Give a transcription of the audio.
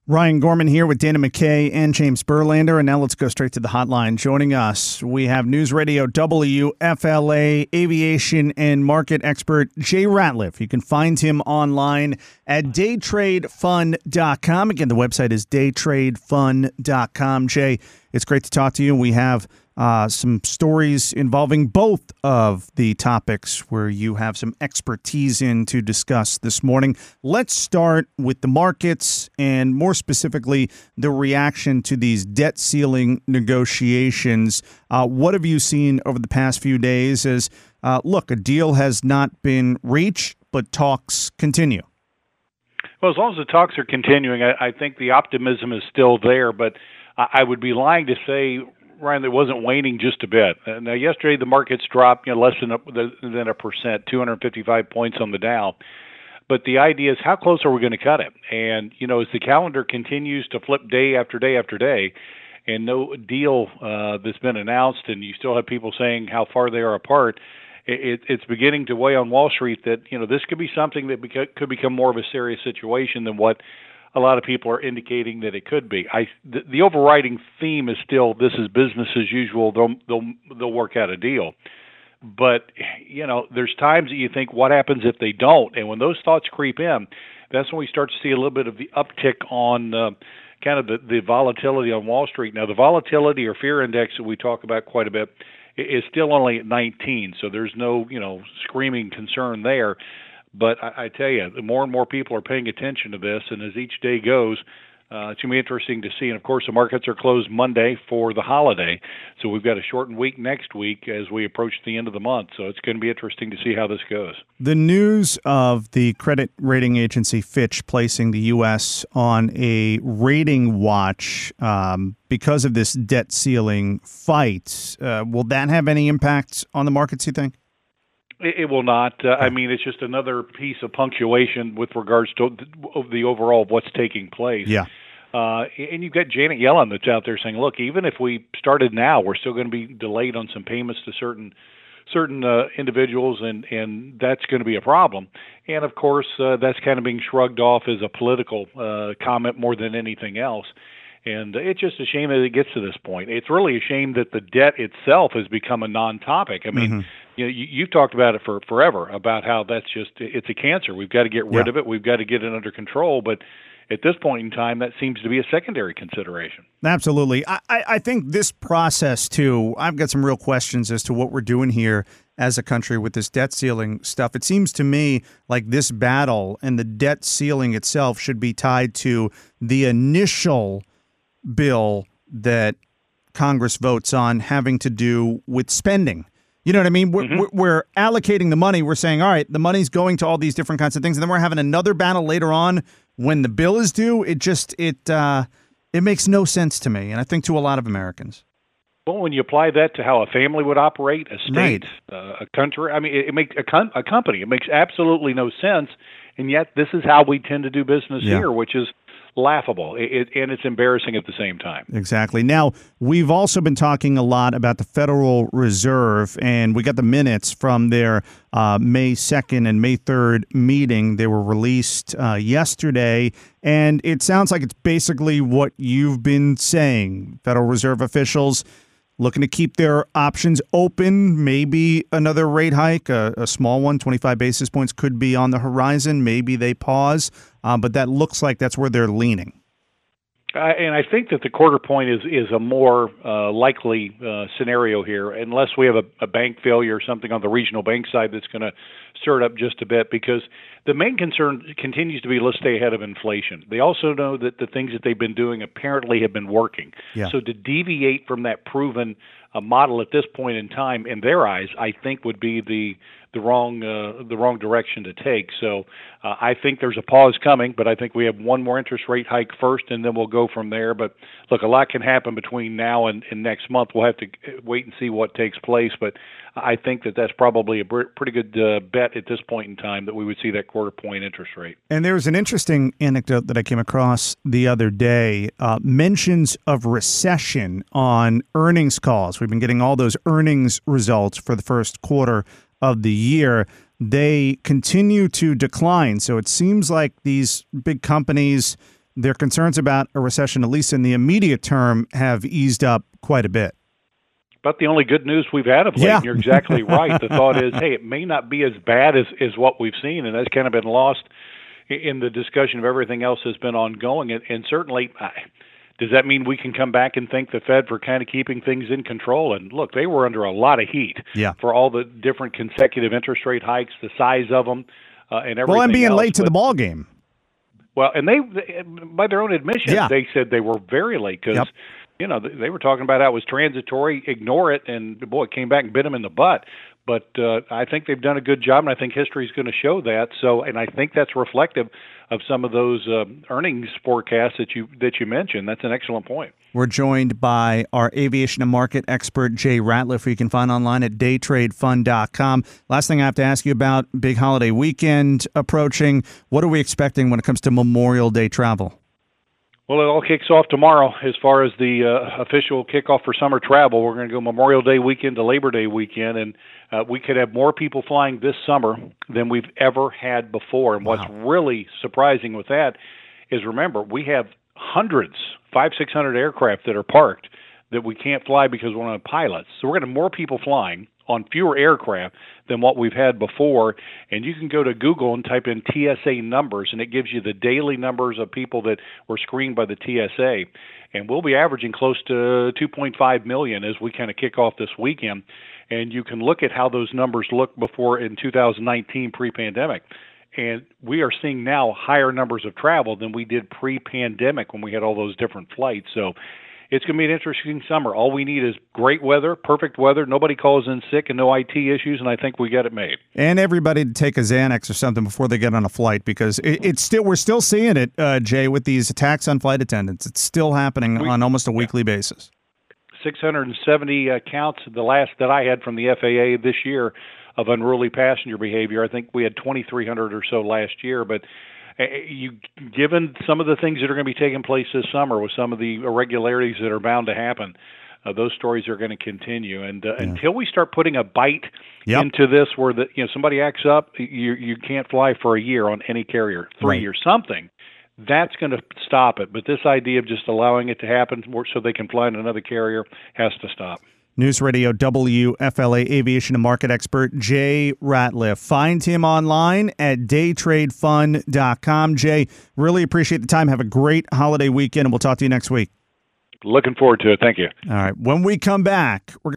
Ryan Gorman here with Dana McKay and James Berlander. And now let's go straight to the hotline. Joining us, we have News Radio WFLA aviation and market expert Jay Ratliff. You can find him online at daytradefund.com. Again, the website is daytradefund.com. Jay, it's great to talk to you. We have some stories involving both of the topics where you have some expertise in to discuss this morning. Let's start with the markets and more specifically the reaction to these debt ceiling negotiations. What have you seen over the past few days as, look, a deal has not been reached, but talks continue? Well, as long as the talks are continuing, I think the optimism is still there, but I would be lying to say, Ryan, it wasn't waning just a bit. Now, yesterday the markets dropped, less than a percent, 255 points on the Dow. But the idea is, how close are we going to cut it? And as the calendar continues to flip day after day after day, and no deal that's been announced, and you still have people saying how far they are apart, it's beginning to weigh on Wall Street that this could be something that could become more of a serious situation than what a lot of people are indicating that it could be. The overriding theme is still, this is business as usual. They'll work out a deal. But there's times that you think, what happens if they don't? And when those thoughts creep in, that's when we start to see a little bit of the uptick on kind of the volatility on Wall Street. Now, the volatility or fear index that we talk about quite a bit is still only at 19, so there's no screaming concern there. But I tell you, more and more people are paying attention to this, and as each day goes, it's going to be interesting to see. And, of course, the markets are closed Monday for the holiday, so we've got a shortened week next week as we approach the end of the month. So it's going to be interesting to see how this goes. The news of the credit rating agency Fitch placing the U.S. on a rating watch because of this debt ceiling fight, will that have any impact on the markets, you think? It will not. I mean, it's just another piece of punctuation with regards to the overall of what's taking place. Yeah. And you've got Janet Yellen that's out there saying, look, even if we started now, we're still going to be delayed on some payments to certain individuals, and that's going to be a problem. And, of course, that's kind of being shrugged off as a political comment more than anything else. And it's just a shame that it gets to this point. It's really a shame that the debt itself has become a non-topic. I mean, you've talked about it for forever, about how it's a cancer. We've got to get rid of it. We've got to get it under control. But at this point in time, that seems to be a secondary consideration. Absolutely. I think this process, too, I've got some real questions as to what we're doing here as a country with this debt ceiling stuff. It seems to me like this battle and the debt ceiling itself should be tied to the initial bill that Congress votes on having to do with spending. You know what I mean? We're allocating the money. We're saying, all right, the money's going to all these different kinds of things. And then we're having another battle later on when the bill is due. It makes no sense to me. And I think to a lot of Americans. Well, when you apply that to how a family would operate, a state, right. A country, I mean, it makes a company. It makes absolutely no sense. And yet this is how we tend to do business here, which is laughable, and it's embarrassing at the same time. Exactly. Now, we've also been talking a lot about the Federal Reserve, and we got the minutes from their May 2nd and May 3rd meeting. They were released yesterday, and it sounds like it's basically what you've been saying. Federal Reserve officials looking to keep their options open. Maybe another rate hike, a small one, 25 basis points could be on the horizon. Maybe they pause, but that looks like that's where they're leaning. And I think that the quarter point is a more likely scenario here, unless we have a bank failure or something on the regional bank side that's going to stir it up just a bit, because the main concern continues to be, let's stay ahead of inflation. They also know that the things that they've been doing apparently have been working. Yeah. So to deviate from that proven model at this point in time, in their eyes, I think would be the wrong direction to take. So I think there's a pause coming, but I think we have one more interest rate hike first, and then we'll go from there. But look, a lot can happen between now and next month. We'll have to wait and see what takes place. But I think that that's probably a pretty good bet at this point in time that we would see that quarter point interest rate. And there was an interesting anecdote that I came across the other day, mentions of recession on earnings calls. We've been getting all those earnings results for the first quarter of the year. They continue to decline. So it seems like these big companies their concerns about a recession, at least in the immediate term, have eased up quite a bit. But the only good news we've had of late, Yeah. and you're exactly right. The thought is, hey, it may not be as bad as what we've seen, and that's kind of been lost in the discussion of everything else that's been ongoing. And certainly, does that mean we can come back and thank the Fed for kind of keeping things in control? And look, they were under a lot of heat for all the different consecutive interest rate hikes, the size of them, and everything. Well, and being else. late to the ball game. Well, and they by their own admission, they said they were very late because, they were talking about how it was transitory, ignore it, and, boy, it came back and bit them in the butt. But I think they've done a good job, and I think history is going to show that. So, and I think that's reflective of some of those earnings forecasts that you mentioned. That's an excellent point. We're joined by our aviation and market expert, Jay Ratliff, who you can find online at daytradefund.com. Last thing I have to ask you about, big holiday weekend approaching. What are we expecting when it comes to Memorial Day travel? Well, it all kicks off tomorrow as far as the official kickoff for summer travel. We're going to go Memorial Day weekend to Labor Day weekend, and we could have more people flying this summer than we've ever had before. And what's really surprising with that is, remember, we have hundreds, 500-600 aircraft that are parked that we can't fly because we don't have pilots. So we're going to have more people flying on fewer aircraft than what we've had before. And you can go to Google and type in TSA numbers, and it gives you the daily numbers of people that were screened by the TSA. And we'll be averaging close to 2.5 million as we kind of kick off this weekend. And you can look at how those numbers looked before in 2019 pre-pandemic. And we are seeing now higher numbers of travel than we did pre-pandemic when we had all those different flights. So it's going to be an interesting summer. All we need is great weather, perfect weather, nobody calls in sick, and no IT issues, and I think we got it made. And everybody to take a Xanax or something before they get on a flight, because we're still seeing it, Jay, with these attacks on flight attendants. It's still happening on almost a weekly basis. 670 counts, the last that I had from the FAA this year, of unruly passenger behavior. I think we had 2,300 or so last year, but given some of the things that are going to be taking place this summer with some of the irregularities that are bound to happen, those stories are going to continue. And until we start putting a bite into this, where somebody acts up, you can't fly for a year on any carrier, 3 years, something, that's going to stop it. But this idea of just allowing it to happen so they can fly in another carrier has to stop. News Radio WFLA aviation and market expert Jay Ratliff. Find him online at daytradefund.com. Jay, really appreciate the time. Have a great holiday weekend, and we'll talk to you next week. Looking forward to it. Thank you. All right. When we come back, we're